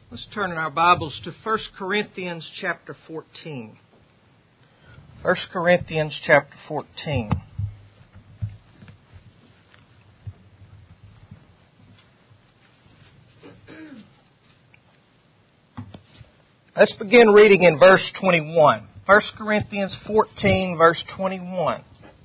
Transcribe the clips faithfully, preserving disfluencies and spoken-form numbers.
Let's turn in our Bibles to First Corinthians chapter fourteen. First Corinthians chapter fourteen. Let's begin reading in verse twenty-one. First Corinthians fourteen, verse twenty-one.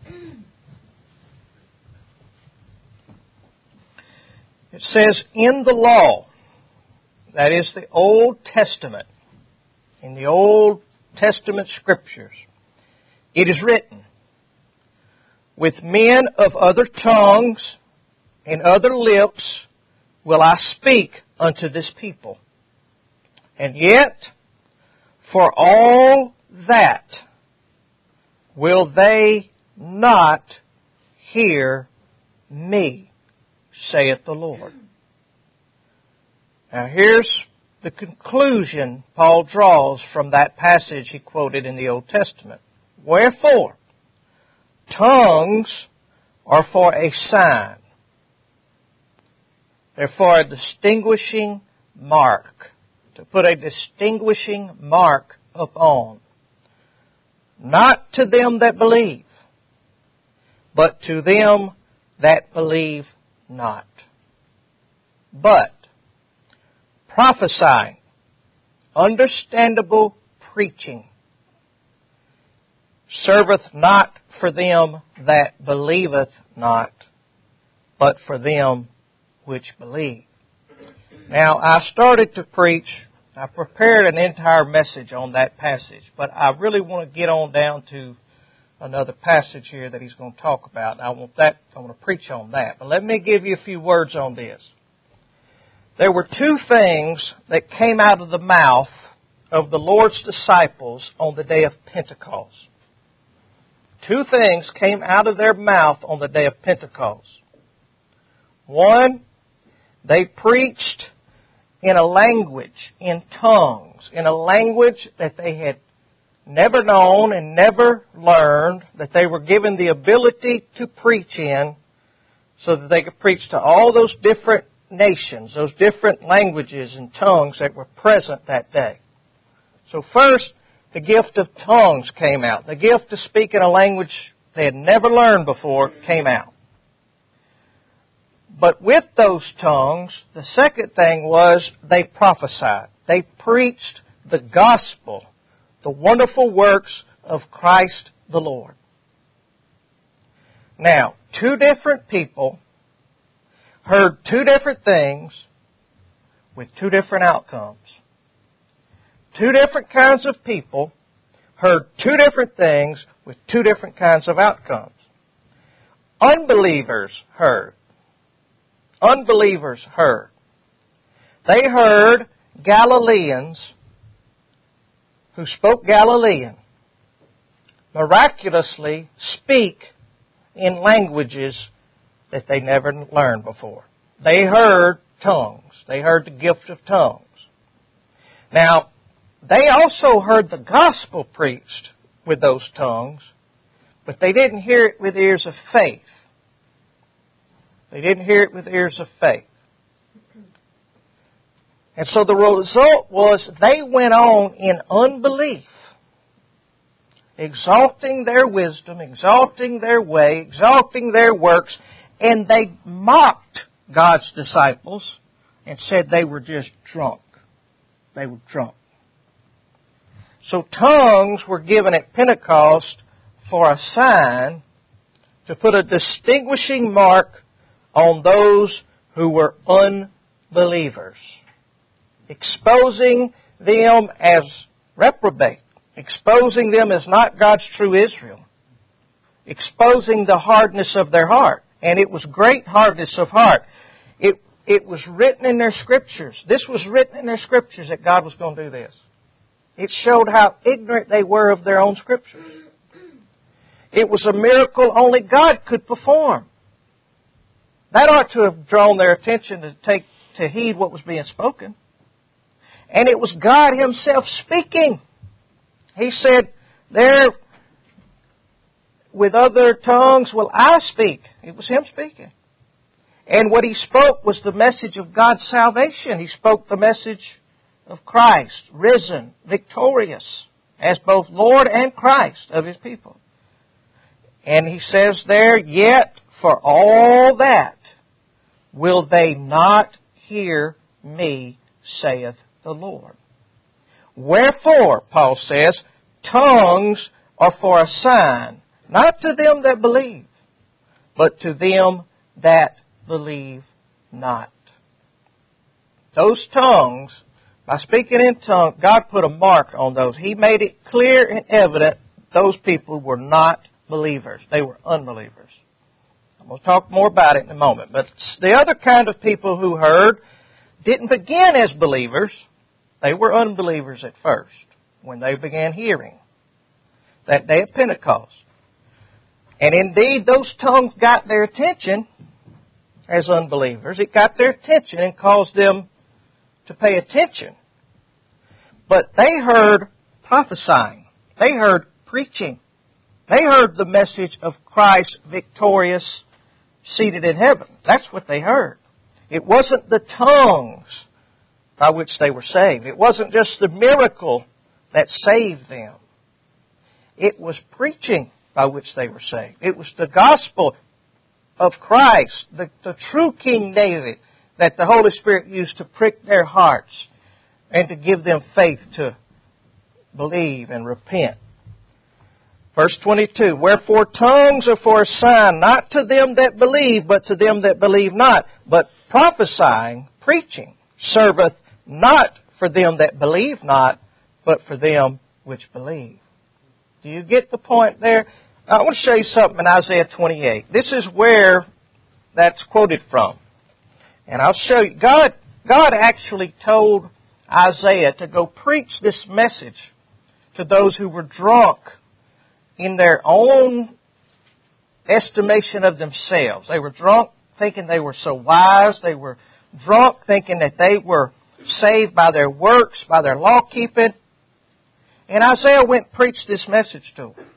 It says, "In the law," that is the Old Testament, in the Old Testament Scriptures, it is written, "With men of other tongues and other lips will I speak unto this people. And yet, for all that will they not hear me, saith the Lord." Now here's the conclusion Paul draws from that passage he quoted in the Old Testament. "Wherefore, tongues are for a sign. They're for a distinguishing mark, to put a distinguishing mark upon. Not to them that believe, but to them that believe not. But prophesying, understandable preaching, serveth not for them that believeth not, but for them which believe." Now, I started to preach, I prepared an entire message on that passage, but I really want to get on down to another passage here that he's going to talk about. I want that, I want to preach on that. But let me give you a few words on this. There were two things that came out of the mouth of the Lord's disciples on the day of Pentecost. Two things came out of their mouth on the day of Pentecost. One, they preached in a language, in tongues, in a language that they had never known and never learned, that they were given the ability to preach in so that they could preach to all those different nations, those different languages and tongues that were present that day. So first, the gift of tongues came out. The gift to speak in a language they had never learned before came out. But with those tongues, the second thing was they prophesied. They preached the gospel, the wonderful works of Christ the Lord. Now, two different people heard two different things with two different outcomes. Two different kinds of people heard two different things with two different kinds of outcomes. Unbelievers heard. Unbelievers heard. They heard Galileans who spoke Galilean miraculously speak in languages that they never learned before. They heard tongues. They heard the gift of tongues. Now, they also heard the gospel preached with those tongues, but they didn't hear it with ears of faith. They didn't hear it with ears of faith. And so the result was they went on in unbelief, exalting their wisdom, exalting their way, exalting their works, and they mocked God's disciples and said they were just drunk. They were drunk. So tongues were given at Pentecost for a sign to put a distinguishing mark on those who were unbelievers, exposing them as reprobate, exposing them as not God's true Israel, exposing the hardness of their heart. And it was great hardness of heart. It, it was written in their Scriptures. This was written in their Scriptures that God was going to do this. It showed how ignorant they were of their own Scriptures. It was a miracle only God could perform. That ought to have drawn their attention to take to heed what was being spoken. And it was God Himself speaking. He said, "There, with other tongues will I speak." It was Him speaking. And what He spoke was the message of God's salvation. He spoke the message of Christ, risen, victorious, as both Lord and Christ of His people. And He says there, yet for all that will they not hear me, saith the Lord. Wherefore, Paul says, tongues are for a sign, not to them that believe, but to them that believe not. Those tongues, by speaking in tongues, God put a mark on those. He made it clear and evident those people were not believers. They were unbelievers. I'm going to talk more about it in a moment. But the other kind of people who heard didn't begin as believers. They were unbelievers at first when they began hearing that day of Pentecost. And indeed, those tongues got their attention as unbelievers. It got their attention and caused them to pay attention. But they heard prophesying. They heard preaching. They heard the message of Christ victorious, seated in heaven. That's what they heard. It wasn't the tongues by which they were saved. It wasn't just the miracle that saved them. It was preaching by which they were saved. It was the gospel of Christ, the, the true King David, that the Holy Spirit used to prick their hearts and to give them faith to believe and repent. Verse twenty-two, wherefore tongues are for a sign, not to them that believe, but to them that believe not. But prophesying, preaching, serveth not for them that believe not, but for them which believe. Do you get the point there? I want to show you something in Isaiah twenty-eight. This is where that's quoted from. And I'll show you. God, God actually told Isaiah to go preach this message to those who were drunk in their own estimation of themselves. They were drunk thinking they were so wise. They were drunk thinking that they were saved by their works, by their law keeping. And Isaiah went and preached this message to them.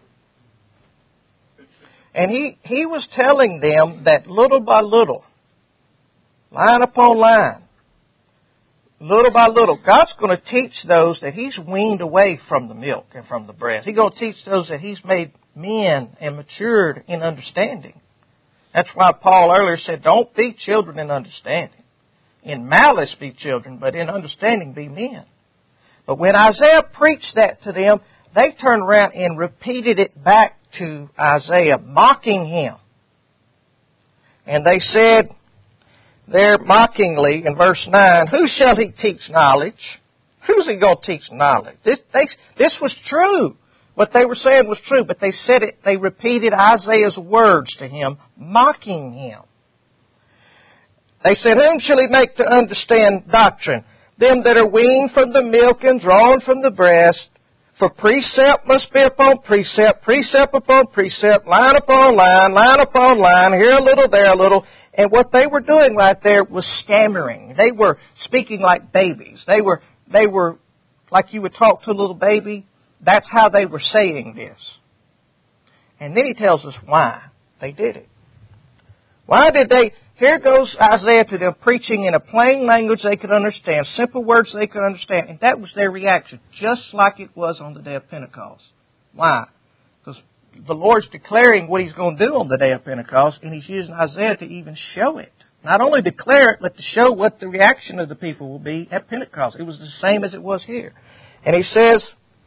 And he, he was telling them that little by little, line upon line, little by little, God's going to teach those that He's weaned away from the milk and from the breast. He's going to teach those that He's made men and matured in understanding. That's why Paul earlier said, don't be children in understanding. In malice be children, but in understanding be men. But when Isaiah preached that to them, they turned around and repeated it back to Isaiah, mocking him. And they said there mockingly in verse nine, who shall he teach knowledge? Who's he going to teach knowledge? This, they, this was true. What they were saying was true, but they said it, they repeated Isaiah's words to him, mocking him. They said, whom shall he make to understand doctrine? Them that are weaned from the milk and drawn from the breast. For precept must be upon precept, precept upon precept, line upon line, line upon line, here a little, there a little. And what they were doing right there was stammering. They were speaking like babies. They were, they were like you would talk to a little baby. That's how they were saying this. And then he tells us why they did it. Why did they... Here goes Isaiah to them preaching in a plain language they could understand, simple words they could understand, and that was their reaction, just like it was on the day of Pentecost. Why? Because the Lord's declaring what He's going to do on the day of Pentecost, and He's using Isaiah to even show it. Not only declare it, but to show what the reaction of the people will be at Pentecost. It was the same as it was here. And He says,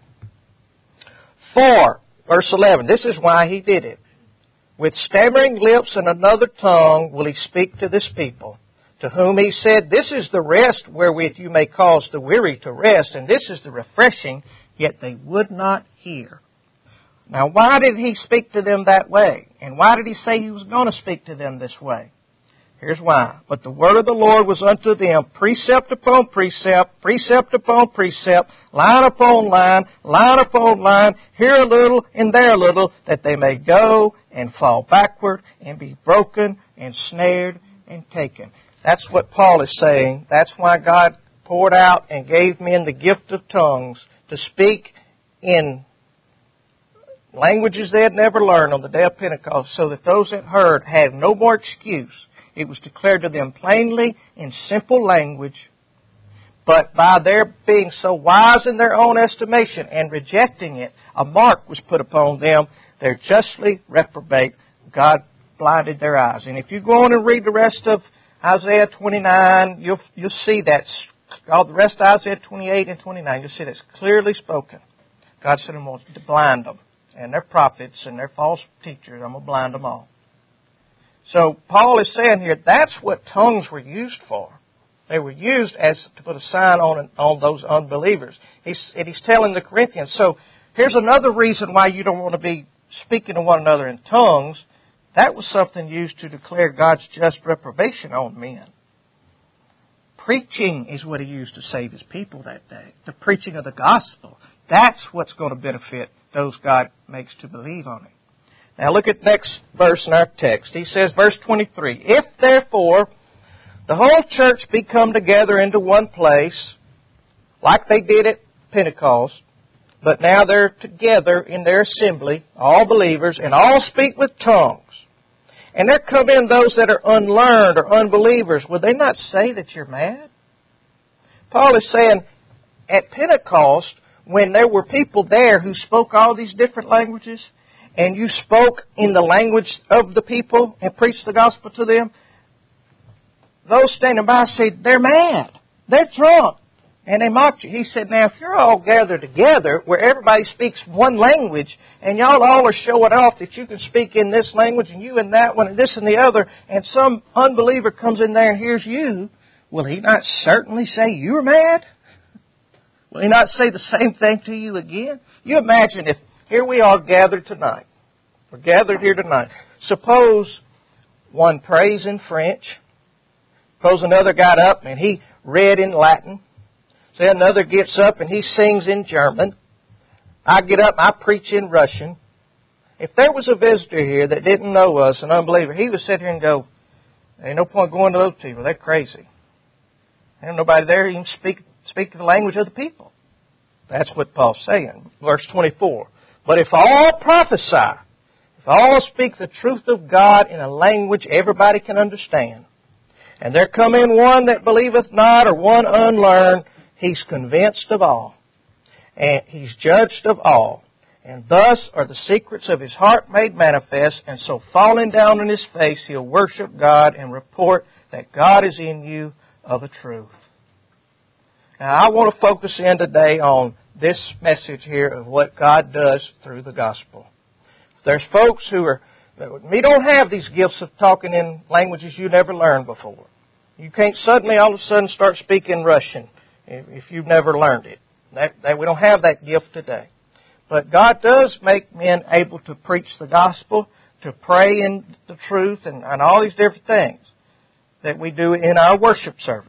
for, verse eleven, this is why He did it. With stammering lips and another tongue will He speak to this people, to whom He said, this is the rest wherewith you may cause the weary to rest, and this is the refreshing, yet they would not hear. Now, why did He speak to them that way? And why did He say He was going to speak to them this way? Here's why. But the word of the Lord was unto them precept upon precept, precept upon precept, line upon line, line upon line, here a little and there a little, that they may go and fall backward and be broken and snared and taken. That's what Paul is saying. That's why God poured out and gave men the gift of tongues to speak in languages they had never learned on the day of Pentecost, so that those that heard had no more excuse. It was declared to them plainly in simple language, But by their being so wise in their own estimation and rejecting it, a mark was put upon them. They're justly reprobate. God blinded their eyes. And if you go on and read the rest of Isaiah twenty-nine, you'll you'll see that all the rest of Isaiah twenty-eight and twenty-nine, you'll see that's clearly spoken. God said, I'm going to blind them. And their prophets and their false teachers, I'm going to blind them all. So Paul is saying here, that's what tongues were used for. They were used as to put a sign on on those unbelievers. He's, and he's telling the Corinthians, so here's another reason why you don't want to be speaking to one another in tongues. That was something used to declare God's just reprobation on men. Preaching is what he used to save his people that day. The preaching of the gospel. That's what's going to benefit those God makes to believe on it. Now look at the next verse in our text. He says, verse twenty-three, if therefore the whole church be come together into one place, like they did at Pentecost, but now they're together in their assembly, all believers, and all speak with tongues, and there come in those that are unlearned or unbelievers, would they not say that you're mad? Paul is saying, at Pentecost, when there were people there who spoke all these different languages, and you spoke in the language of the people and preached the gospel to them, those standing by said, they're mad. They're drunk. And they mocked you. He said, now if you're all gathered together where everybody speaks one language and y'all all are showing off that you can speak in this language and you in that one and this and the other, and some unbeliever comes in there and hears you, will he not certainly say you're mad? Will he not say the same thing to you again? You imagine if here we are gathered tonight. We're gathered here tonight. Suppose one prays in French. Suppose another got up and he read in Latin. Say another gets up and he sings in German. I get up and I preach in Russian. If there was a visitor here that didn't know us, an unbeliever, he would sit here and go, ain't no point going to those people. They're crazy. Ain't nobody there even speak, speak the language of the people. That's what Paul's saying. Verse twenty-four. But if all prophesy, if all speak the truth of God in a language everybody can understand, and there come in one that believeth not, or one unlearned, he's convinced of all, and he's judged of all. And thus are the secrets of his heart made manifest, and so falling down on his face, he'll worship God and report that God is in you of a truth. Now I want to focus in today on this message here of what God does through the gospel. There's folks who are, we don't have these gifts of talking in languages you never learned before. You can't suddenly all of a sudden start speaking Russian if you've never learned it. That, that we don't have that gift today. But God does make men able to preach the gospel, to pray in the truth, and, and all these different things that we do in our worship service.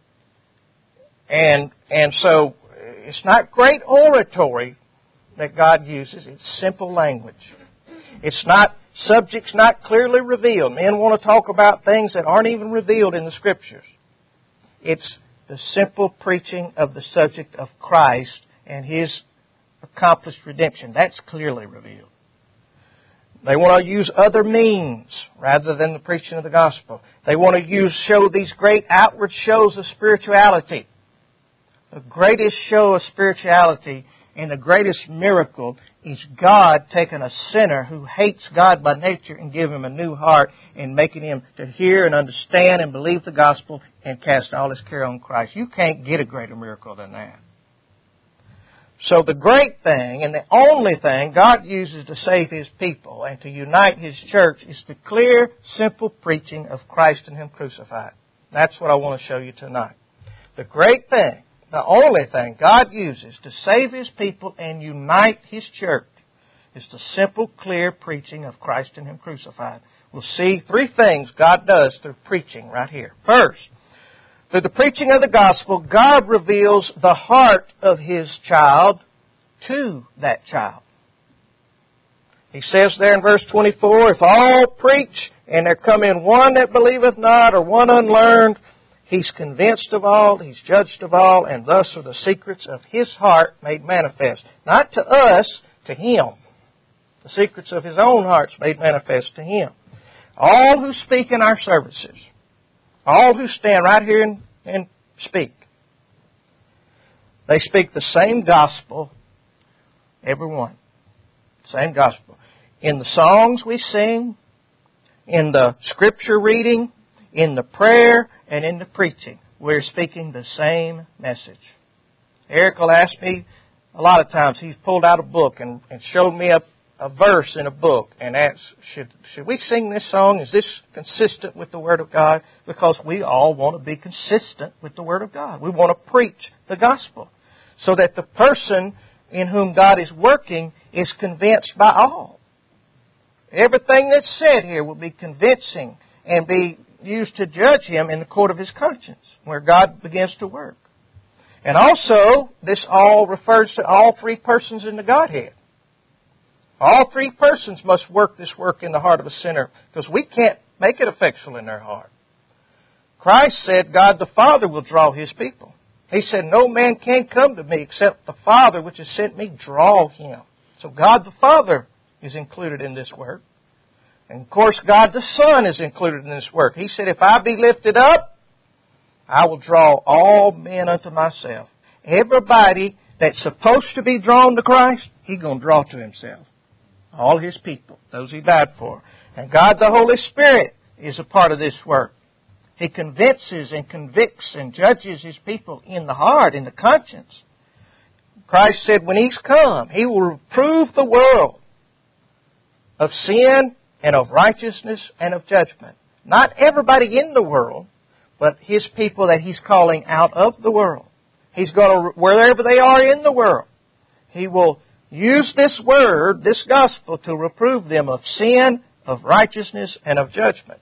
And and so it's not great oratory that God uses. It's simple language. It's not subjects not clearly revealed. Men want to talk about things that aren't even revealed in the Scriptures. It's the simple preaching of the subject of Christ and His accomplished redemption. That's clearly revealed. They want to use other means rather than the preaching of the gospel. They want to use show these great outward shows of spirituality. The greatest show of spirituality and the greatest miracle is God taking a sinner who hates God by nature and giving him a new heart and making him to hear and understand and believe the gospel and cast all his care on Christ. You can't get a greater miracle than that. So the great thing and the only thing God uses to save His people and to unite His church is the clear, simple preaching of Christ and Him crucified. That's what I want to show you tonight. The great thing, the only thing God uses to save His people and unite His church is the simple, clear preaching of Christ and Him crucified. We'll see three things God does through preaching right here. First, through the preaching of the gospel, God reveals the heart of His child to that child. He says there in verse twenty-four, if all preach and there come in one that believeth not or one unlearned, He's convinced of all, He's judged of all, and thus are the secrets of His heart made manifest. Not to us, to Him. The secrets of His own heart's made manifest to Him. All who speak in our services, all who stand right here and, and speak, They speak the same gospel, everyone. Same gospel. In the songs we sing, in the scripture reading, in the prayer, and in the preaching, we're speaking the same message. Eric will ask me, a lot of times, he's pulled out a book and, and showed me a, a verse in a book and asked, should, should we sing this song? Is this consistent with the Word of God? Because we all want to be consistent with the Word of God. We want to preach the gospel so that the person in whom God is working is convinced by all. Everything that's said here will be convincing and be used to judge him in the court of his conscience, where God begins to work. And also, this all refers to all three persons in the Godhead. All three persons must work this work in the heart of a sinner, because we can't make it effectual in their heart. Christ said God the Father will draw His people. He said, no man can come to me except the Father which has sent me draw him. So God the Father is included in this work. And of course, God the Son is included in this work. He said, if I be lifted up, I will draw all men unto myself. Everybody that's supposed to be drawn to Christ, He's going to draw to Himself. All His people, those He died for. And God the Holy Spirit is a part of this work. He convinces and convicts and judges His people in the heart, in the conscience. Christ said when He's come, He will reprove the world of sin and of righteousness and of judgment. Not everybody in the world, but His people that He's calling out of the world. He's going to, wherever they are in the world, He will use this word, this gospel, to reprove them of sin, of righteousness, and of judgment.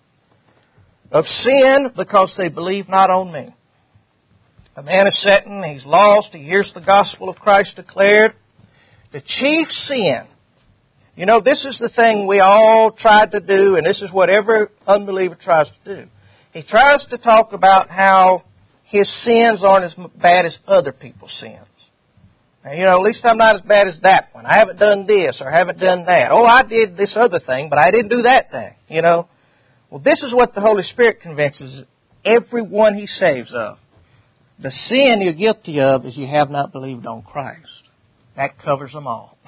Of sin, because they believe not on me. A man is sitting, he's lost, he hears the gospel of Christ declared. The chief sin, you know, this is the thing we all tried to do, and this is what every unbeliever tries to do. He tries to talk about how his sins aren't as bad as other people's sins. Now, you know, at least I'm not as bad as that one. I haven't done this or haven't done that. Oh, I did this other thing, but I didn't do that thing, you know. Well, this is what the Holy Spirit convinces everyone He saves of. The sin you're guilty of is you have not believed on Christ. That covers them all.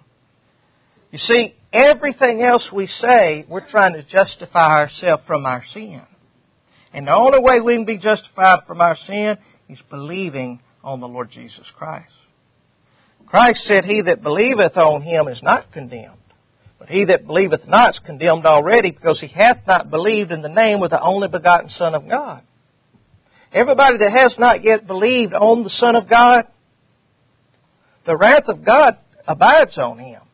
You see, everything else we say, we're trying to justify ourselves from our sin. And the only way we can be justified from our sin is believing on the Lord Jesus Christ. Christ said, he that believeth on Him is not condemned. But he that believeth not is condemned already, because he hath not believed in the name of the only begotten Son of God. Everybody that has not yet believed on the Son of God, the wrath of God abides on him.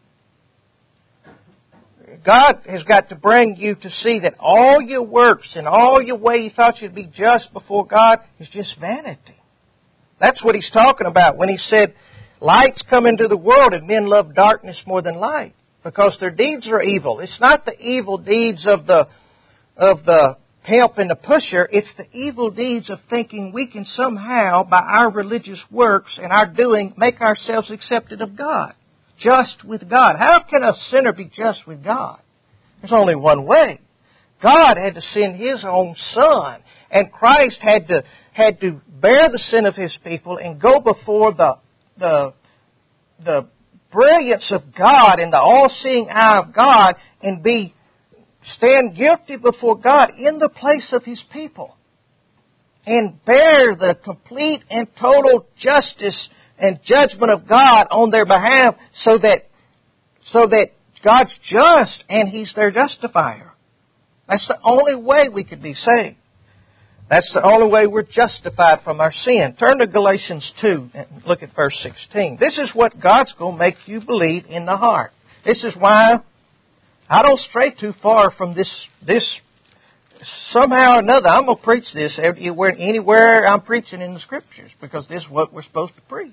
God has got to bring you to see that all your works and all your way you thought you'd be just before God is just vanity. That's what He's talking about when He said, light's come into the world and men love darkness more than light, because their deeds are evil. It's not the evil deeds of the of the pimp and the pusher. It's the evil deeds of thinking we can somehow, by our religious works and our doing, make ourselves accepted of God. Just with God. How can a sinner be just with God? There's only one way. God had to send His own Son, and Christ had to had to bear the sin of His people and go before the the the brilliance of God and the all-seeing eye of God and be stand guilty before God in the place of His people and bear the complete and total justice and judgment of God on their behalf, so that so that God's just and He's their justifier. That's the only way we could be saved. That's the only way we're justified from our sin. Turn to Galatians two and look at verse sixteen. This is what God's going to make you believe in the heart. This is why I don't stray too far from this. This somehow or another, I'm going to preach this everywhere, anywhere I'm preaching in the Scriptures, because this is what we're supposed to preach.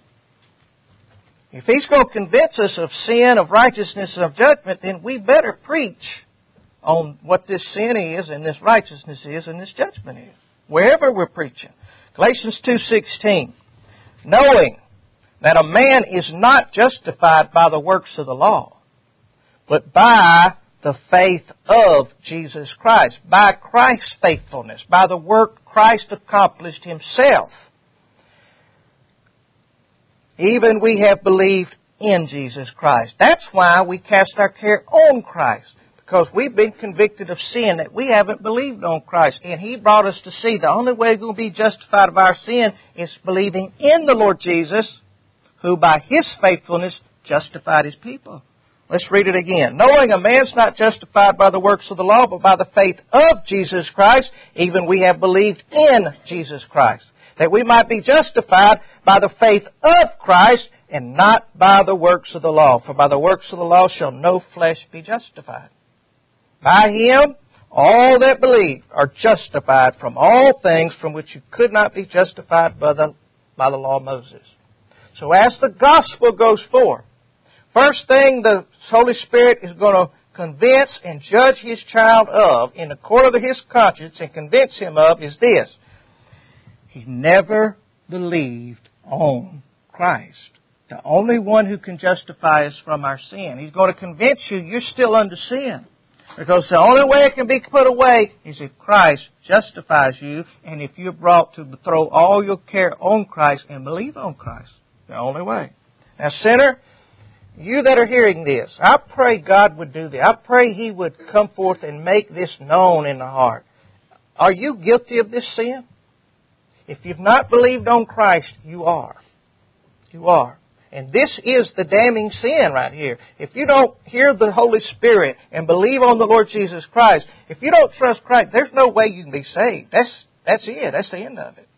If He's going to convince us of sin, of righteousness, and of judgment, then we better preach on what this sin is, and this righteousness is, and this judgment is, wherever we're preaching. Galatians two sixteen, knowing that a man is not justified by the works of the law, but by the faith of Jesus Christ, by Christ's faithfulness, by the work Christ accomplished Himself. even we have believed in Jesus Christ. That's why we cast our care on Christ. Because we've been convicted of sin, that we haven't believed on Christ. And He brought us to see the only way we're going to be justified of our sin is believing in the Lord Jesus, who by His faithfulness justified His people. Let's read it again. Knowing a man's not justified by the works of the law, but by the faith of Jesus Christ, even we have believed in Jesus Christ, that we might be justified by the faith of Christ, and not by the works of the law. For by the works of the law shall no flesh be justified. By Him, all that believe are justified from all things from which you could not be justified by the, by the law of Moses. So as the gospel goes forth, first thing the Holy Spirit is going to convince and judge His child of in the court of His conscience and convince him of is this. He never believed on Christ, the only one who can justify us from our sin. He's going to convince you you're still under sin. Because the only way it can be put away is if Christ justifies you and if you're brought to throw all your care on Christ and believe on Christ. The only way. Now, sinner, you that are hearing this, I pray God would do this. I pray He would come forth and make this known in the heart. Are you guilty of this sin? If you've not believed on Christ, you are. You are. And this is the damning sin right here. If you don't hear the Holy Spirit and believe on the Lord Jesus Christ, if you don't trust Christ, there's no way you can be saved. That's, that's it. That's the end of it.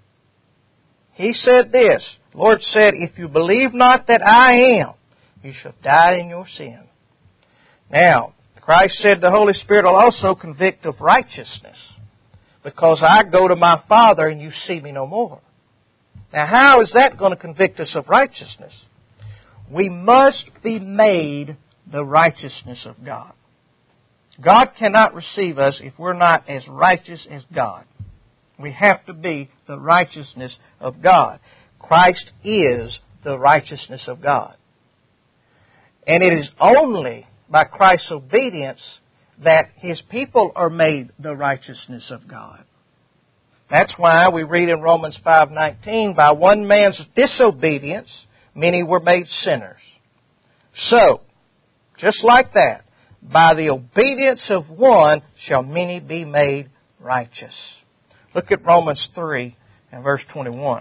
He said this. The Lord said, if you believe not that I am, you shall die in your sin. Now, Christ said the Holy Spirit will also convict of righteousness, because I go to my Father and you see me no more. Now, how is that going to convict us of righteousness? We must be made the righteousness of God. God cannot receive us if we're not as righteous as God. We have to be the righteousness of God. Christ is the righteousness of God. And it is only by Christ's obedience that His people are made the righteousness of God. That's why we read in Romans five nineteen, by one man's disobedience, many were made sinners. So, just like that, by the obedience of one shall many be made righteous. Look at Romans three and verse twenty-one.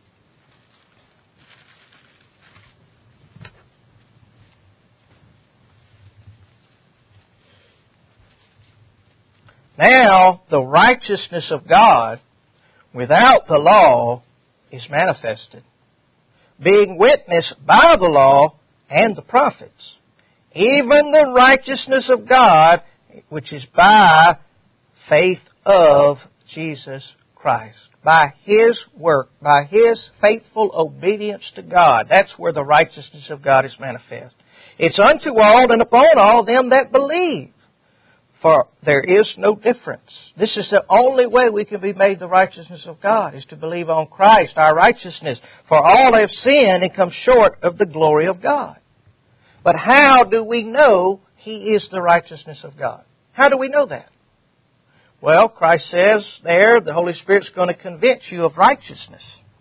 Now, the righteousness of God without the law is manifested, being witnessed by the law and the prophets, even the righteousness of God, which is by faith of Jesus Christ. By His work, by His faithful obedience to God. That's where the righteousness of God is manifest. It's unto all and upon all them that believe. For there is no difference. This is the only way we can be made the righteousness of God, is to believe on Christ, our righteousness. For all have sinned and come short of the glory of God. But how do we know He is the righteousness of God? How do we know that? Well, Christ says there, the Holy Spirit's going to convince you of righteousness.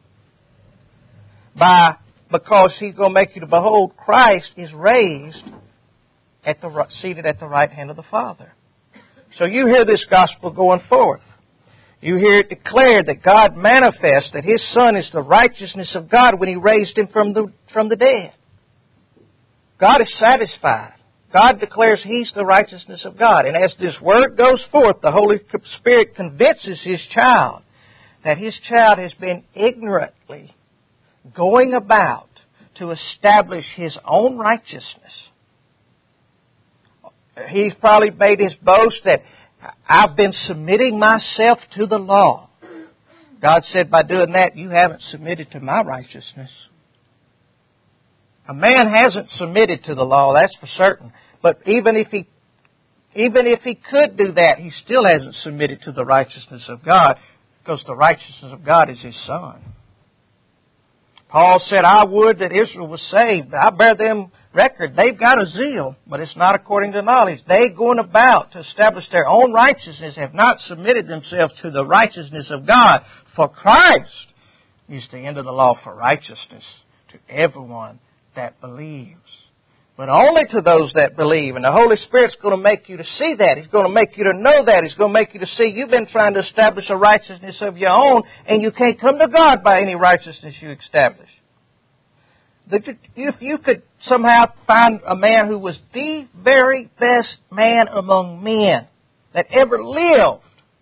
By, because He's going to make you to behold Christ is raised, at the seated at the right hand of the Father. So you hear this gospel going forth. You hear it declared that God manifests that His Son is the righteousness of God when He raised Him from the, from the dead. God is satisfied. God declares He's the righteousness of God. And as this word goes forth, the Holy Spirit convinces His child that His child has been ignorantly going about to establish his own righteousness. He's probably made his boast that I've been submitting myself to the law. God said, by doing that, you haven't submitted to my righteousness. A man hasn't submitted to the law, that's for certain. But even if he, even if he could do that, he still hasn't submitted to the righteousness of God, because the righteousness of God is His Son. Paul said, I would that Israel was saved. I bear them record. They've got a zeal, but it's not according to knowledge. They going about to establish their own righteousness have not submitted themselves to the righteousness of God. For Christ is the end of the law for righteousness to everyone that believes. But only to those that believe. And the Holy Spirit's going to make you to see that. He's going to make you to know that. He's going to make you to see you've been trying to establish a righteousness of your own, and you can't come to God by any righteousness you establish. If you could somehow find a man who was the very best man among men that ever lived,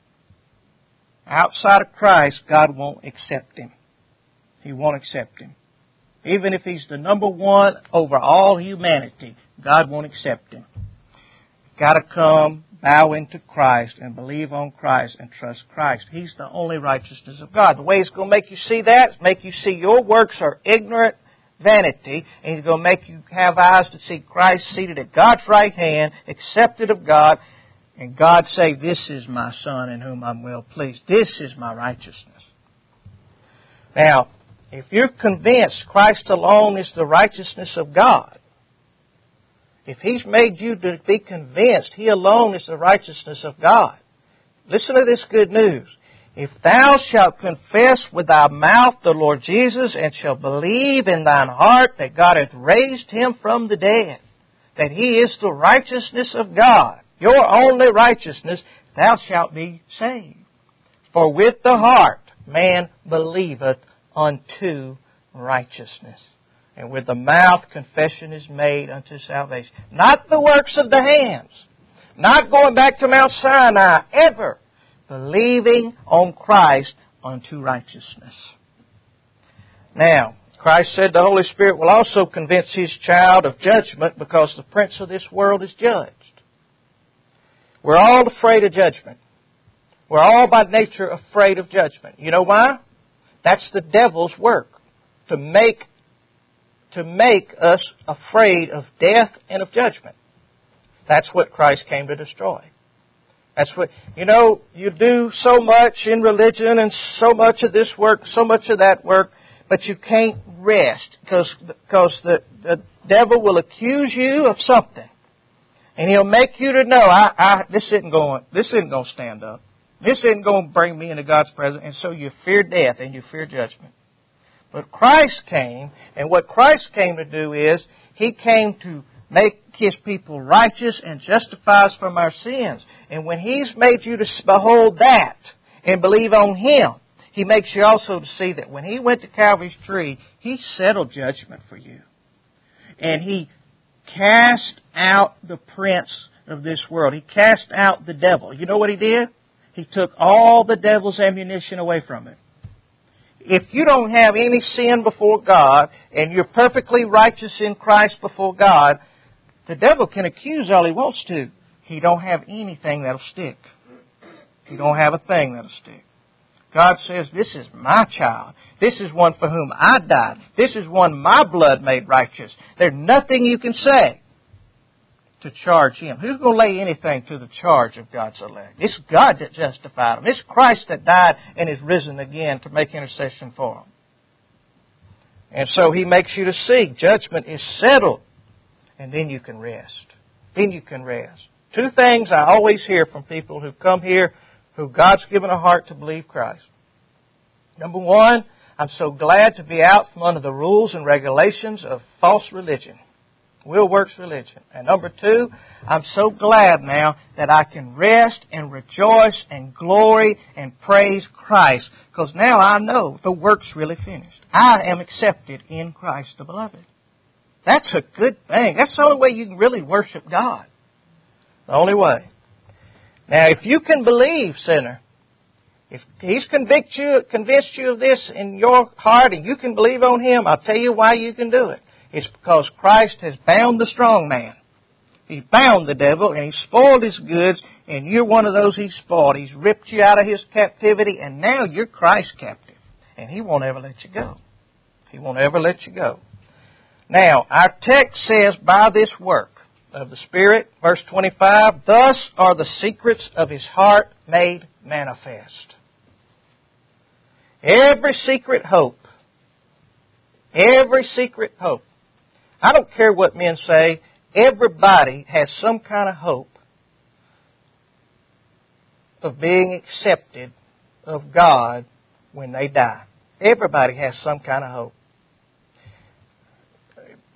outside of Christ, God won't accept him. He won't accept him. Even if he's the number one over all humanity, God won't accept him. You've got to come, bow into Christ, and believe on Christ, and trust Christ. He's the only righteousness of God. The way He's going to make you see that is make you see your works are ignorant vanity, and He's going to make you have eyes to see Christ seated at God's right hand, accepted of God, and God say, "This is my Son in whom I'm well pleased. This is my righteousness." Now, if you're convinced Christ alone is the righteousness of God, if He's made you to be convinced He alone is the righteousness of God, listen to this good news. If thou shalt confess with thy mouth the Lord Jesus, and shalt believe in thine heart that God hath raised Him from the dead, that He is the righteousness of God, your only righteousness, thou shalt be saved. For with the heart man believeth unto righteousness, and with the mouth confession is made unto salvation. Not the works of the hands, not going back to Mount Sinai, ever believing on Christ unto righteousness. Now, Christ said the Holy Spirit will also convince His child of judgment because the prince of this world is judged. We're all afraid of judgment. We're all by nature afraid of judgment. You know why? That's the devil's work, to make, to make us afraid of death and of judgment. That's what Christ came to destroy. That's what, you know, you do so much in religion and so much of this work, so much of that work, but you can't rest because, because the, the devil will accuse you of something. And he'll make you to know, I, I, this isn't going, this isn't going to stand up. This isn't going to bring me into God's presence. And so you fear death and you fear judgment. But Christ came, and what Christ came to do is, He came to make His people righteous and justify us from our sins. And when He's made you to behold that and believe on Him, He makes you also to see that when He went to Calvary's tree, He settled judgment for you. And He cast out the prince of this world. He cast out the devil. You know what He did? He took all the devil's ammunition away from him. If you don't have any sin before God, and you're perfectly righteous in Christ before God, the devil can accuse all he wants to. He don't have anything that'll stick. He don't have a thing that'll stick. God says, this is my child. This is one for whom I died. This is one my blood made righteous. There's nothing you can say to charge Him. Who's going to lay anything to the charge of God's elect? It's God that justified them. It's Christ that died and is risen again to make intercession for them. And so He makes you to see judgment is settled. And then you can rest. Then you can rest. Two things I always hear from people who come here who God's given a heart to believe Christ. Number one, I'm so glad to be out from under the rules and regulations of false religion. Will works religion. And number two, I'm so glad now that I can rest and rejoice and glory and praise Christ. Because now I know the work's really finished. I am accepted in Christ the Beloved. That's a good thing. That's the only way you can really worship God. The only way. Now, if you can believe, sinner, if He's convict you, convinced you of this in your heart and you can believe on Him, I'll tell you why you can do it. It's because Christ has bound the strong man. He's bound the devil and He's spoiled his goods, and you're one of those He's spoiled. He's ripped you out of his captivity, and now you're Christ's captive. And He won't ever let you go. He won't ever let you go. Now, our text says, by this work of the Spirit, verse twenty-five, thus are the secrets of His heart made manifest. Every secret hope, every secret hope. I don't care what men say, everybody has some kind of hope of being accepted of God when they die. Everybody has some kind of hope.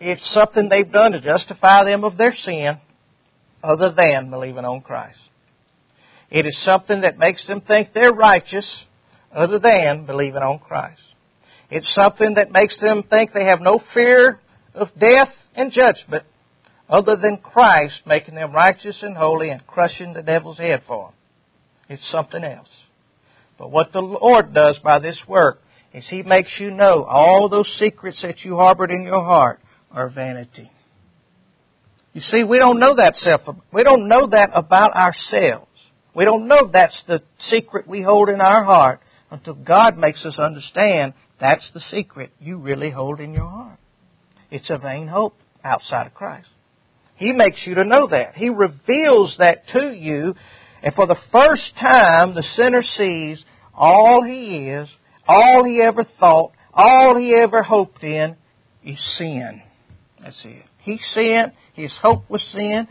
It's something they've done to justify them of their sin other than believing on Christ. It is something that makes them think they're righteous other than believing on Christ. It's something that makes them think they have no fear of death and judgment other than Christ making them righteous and holy and crushing the devil's head for them. It's something else. But what the Lord does by this work is He makes you know all those secrets that you harbored in your heart are vanity. You see, we don't know that self. We don't know that about ourselves. We don't know that's the secret we hold in our heart until God makes us understand that's the secret you really hold in your heart. It's a vain hope outside of Christ. He makes you to know that. He reveals that to you, and for the first time the sinner sees all he is, all he ever thought, all he ever hoped in is sin. That's it. He sinned. His hope was sin.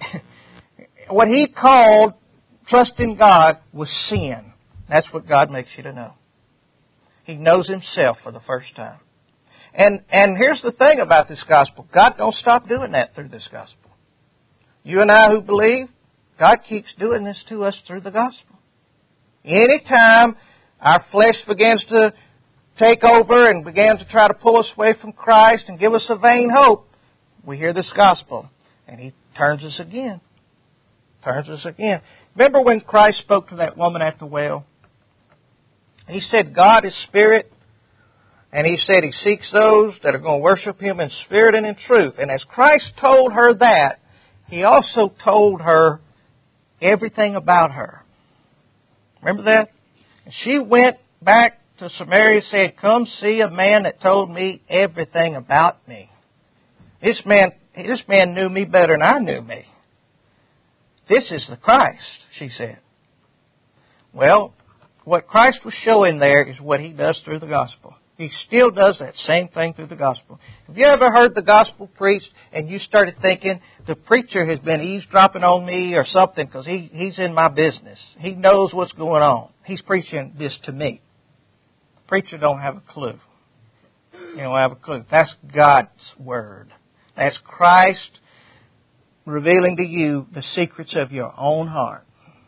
What he called trusting God was sin. That's what God makes you to know. He knows Himself for the first time. And and here's the thing about this gospel. God don't stop doing that through this gospel. You and I who believe, God keeps doing this to us through the gospel. Anytime our flesh begins to take over and begins to try to pull us away from Christ and give us a vain hope, we hear this gospel and He turns us again. Turns us again. Remember when Christ spoke to that woman at the well? He said, God is spirit. And He said He seeks those that are going to worship Him in spirit and in truth. And as Christ told her that, He also told her everything about her. Remember that? And she went back to Samaria and said, come see a man that told me everything about me. This man, this man knew me better than I knew me. This is the Christ, she said. Well, what Christ was showing there is what He does through the gospel. He still does that same thing through the gospel. Have you ever heard the gospel preached and you started thinking, the preacher has been eavesdropping on me or something because he, he's in my business. He knows what's going on. He's preaching this to me. The preacher don't have a clue. He don't have a clue. That's God's Word. That's Christ revealing to you the secrets of your own heart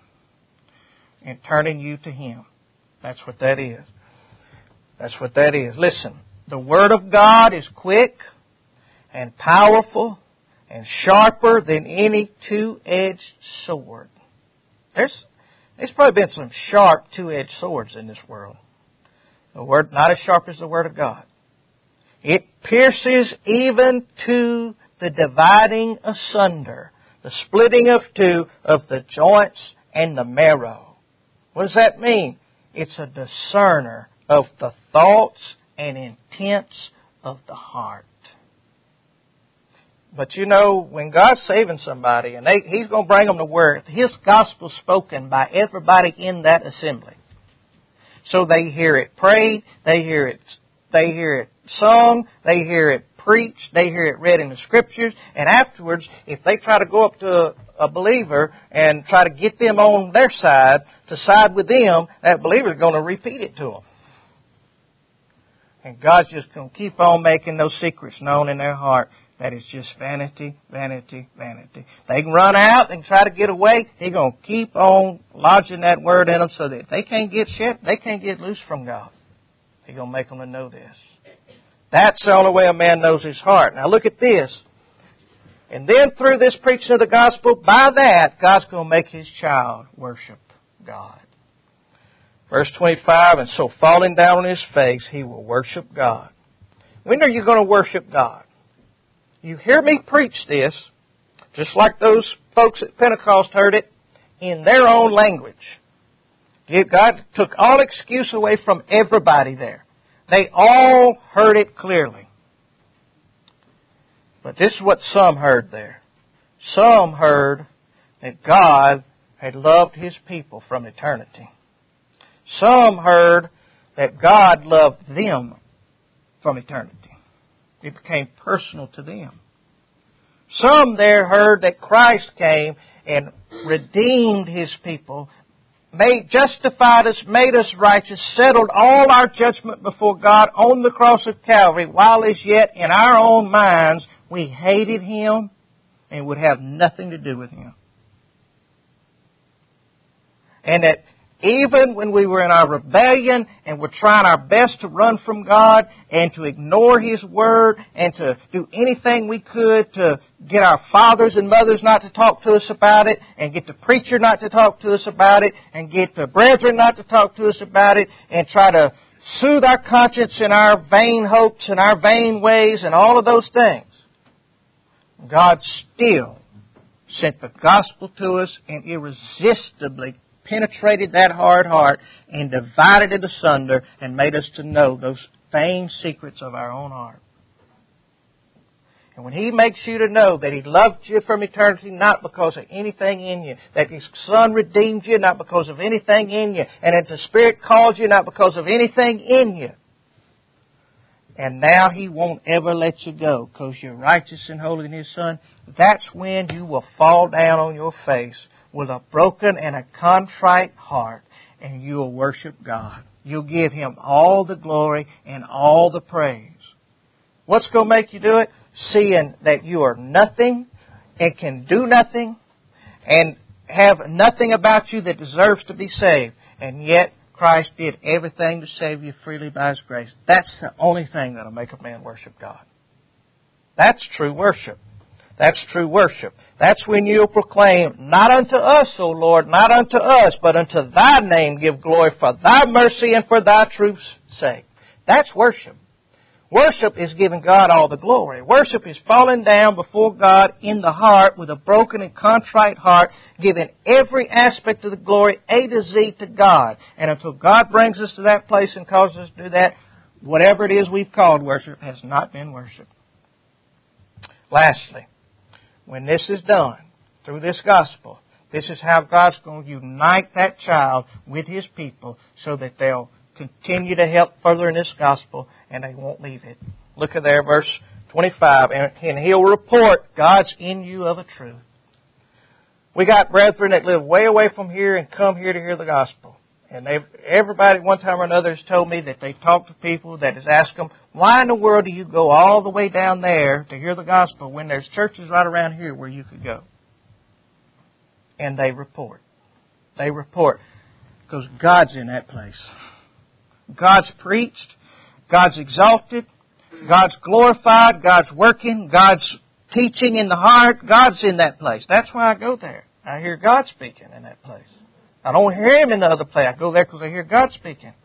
and turning you to Him. That's what that is. That's what that is. Listen, the Word of God is quick and powerful and sharper than any two-edged sword. There's, there's probably been some sharp two-edged swords in this world. The Word not as sharp as the Word of God. It pierces even to the dividing asunder, the splitting of two of the joints and the marrow. What does that mean? It's a discerner of the thoughts and intents of the heart. But you know, when God's saving somebody, and they, He's going to bring them to where His gospel is spoken by everybody in that assembly. So they hear it prayed, they hear it, they hear it sung, they hear it preached, they hear it read in the Scriptures, and afterwards, if they try to go up to a, a believer and try to get them on their side, to side with them, that believer is going to repeat it to them. And God's just going to keep on making those secrets known in their heart. That is just vanity, vanity, vanity. They can run out and try to get away. He's going to keep on lodging that word in them so that if they can't get shut, they can't get loose from God. He's going to make them to know this. That's the only way a man knows his heart. Now look at this. And then through this preaching of the gospel, by that, God's going to make His child worship God. Verse twenty-five, and so falling down on his face, he will worship God. When are you going to worship God? You hear me preach this, just like those folks at Pentecost heard it, in their own language. God took all excuse away from everybody there. They all heard it clearly. But this is what some heard there. Some heard that God had loved His people from eternity. Some heard that God loved them from eternity. It became personal to them. Some there heard that Christ came and redeemed His people made, justified us, made us righteous, settled all our judgment before God on the cross of Calvary, while as yet in our own minds we hated Him and would have nothing to do with Him. And that even when we were in our rebellion and were trying our best to run from God and to ignore His Word and to do anything we could to get our fathers and mothers not to talk to us about it and get the preacher not to talk to us about it and get the brethren not to talk to us about it and try to soothe our conscience in our vain hopes and our vain ways and all of those things, God still sent the gospel to us and irresistibly penetrated that hard heart and divided it asunder and made us to know those vain secrets of our own heart. And when He makes you to know that He loved you from eternity not because of anything in you, that His Son redeemed you not because of anything in you, and that the Spirit called you not because of anything in you, and now He won't ever let you go because you're righteous and holy in His Son, that's when you will fall down on your face with a broken and a contrite heart, and you'll worship God. You'll give Him all the glory and all the praise. What's going to make you do it? Seeing that you are nothing and can do nothing and have nothing about you that deserves to be saved, and yet Christ did everything to save you freely by His grace. That's the only thing that will make a man worship God. That's true worship. That's true worship. That's when you'll proclaim, not unto us, O Lord, not unto us, but unto Thy name give glory for Thy mercy and for Thy truth's sake. That's worship. Worship is giving God all the glory. Worship is falling down before God in the heart with a broken and contrite heart, giving every aspect of the glory A to Z to God. And until God brings us to that place and causes us to do that, whatever it is we've called worship has not been worship. Lastly, when this is done through this gospel, this is how God's going to unite that child with His people so that they'll continue to help further in this gospel and they won't leave it. Look at there, verse twenty-five. And He'll report God's in you of a truth. We got brethren that live way away from here and come here to hear the gospel. And they've, everybody one time or another has told me that they've talked to people that has asked them, why in the world do you go all the way down there to hear the gospel when there's churches right around here where you could go? And they report. They report. Because God's in that place. God's preached. God's exalted. God's glorified. God's working. God's teaching in the heart. God's in that place. That's why I go there. I hear God speaking in that place. I don't hear Him in the other place. I go there because I hear God speaking.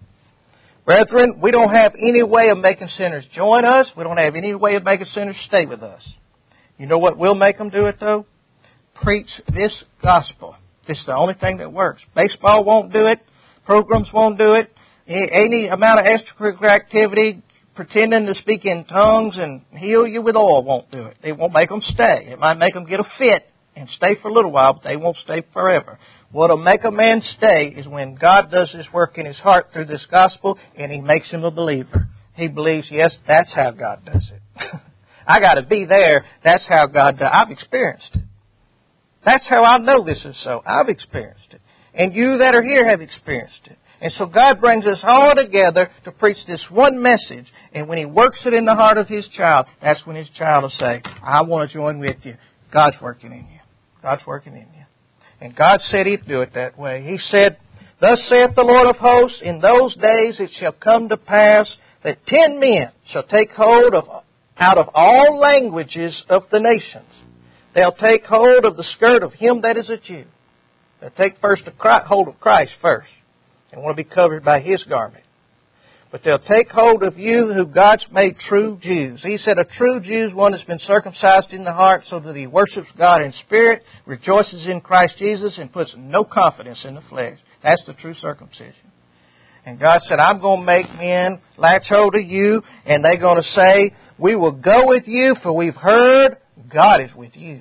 Brethren, we don't have any way of making sinners join us. We don't have any way of making sinners stay with us. You know what will make them do it, though? Preach this gospel. This is the only thing that works. Baseball won't do it. Programs won't do it. Any amount of extracurricular activity, pretending to speak in tongues and heal you with oil won't do it. It won't make them stay. It might make them get a fit and stay for a little while, but they won't stay forever. What will make a man stay is when God does His work in his heart through this gospel and He makes him a believer. He believes, yes, that's how God does it. I got to be there. That's how God does it. I've experienced it. That's how I know this is so. I've experienced it. And you that are here have experienced it. And so God brings us all together to preach this one message. And when He works it in the heart of His child, that's when His child will say, I want to join with you. God's working in you. God's working in you. And God said He'd do it that way. He said, thus saith the Lord of hosts, in those days it shall come to pass that ten men shall take hold of out of all languages of the nations. They'll take hold of the skirt of him that is a Jew. They'll take first a hold of Christ first. They want to be covered by His garment. But they'll take hold of you who God's made true Jews. He said a true Jew is one that's been circumcised in the heart so that he worships God in spirit, rejoices in Christ Jesus, and puts no confidence in the flesh. That's the true circumcision. And God said, I'm going to make men latch hold of you, and they're going to say, we will go with you, for we've heard God is with you.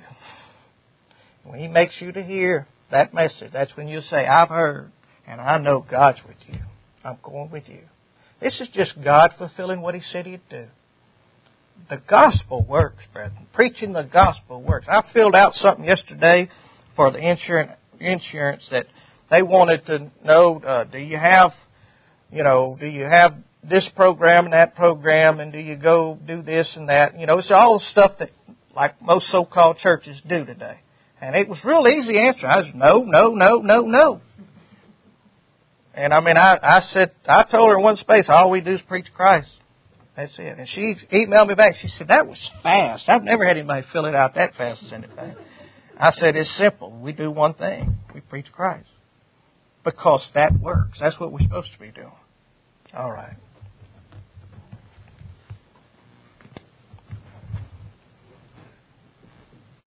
When He makes you to hear that message, that's when you say, I've heard, and I know God's with you. I'm going with you. This is just God fulfilling what He said He'd do. The gospel works, brethren. Preaching the gospel works. I filled out something yesterday for the insurance, insurance that They wanted to know, uh, do you have, you know, do you have this program and that program, and do you go do this and that? You know, it's all stuff that, like most so-called churches do today. And it was real easy answer. I was, no, no, no, no, no. And I mean, I, I said, I told her in one space, all we do is preach Christ. That's it. And she emailed me back. She said, that was fast. I've never had anybody fill it out that fast and send it back. I said, it's simple. We do one thing. We preach Christ. Because that works. That's what we're supposed to be doing. All right.